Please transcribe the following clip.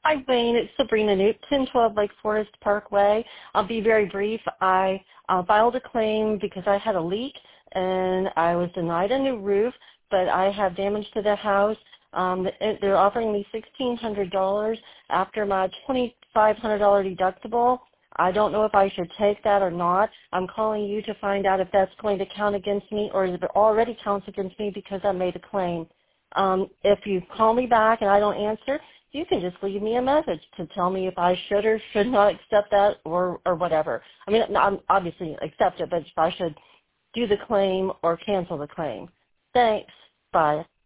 Hi, Wayne. It's Sabrina Newt, 1012 Lake Forest Parkway. I'll be very brief. I filed a claim because I had a leak and I was denied a new roof, but I have damage to the house. They're offering me $1,600 after my $2,500 deductible. I don't know if I should take that or not. I'm calling you to find out if that's going to count against me or if it already counts against me because I made a claim. If you call me back and I don't answer, you can just leave me a message to tell me if I should or should not accept that or whatever. I mean, I'm obviously accept it, but if I should do the claim or cancel the claim. Thanks. Bye.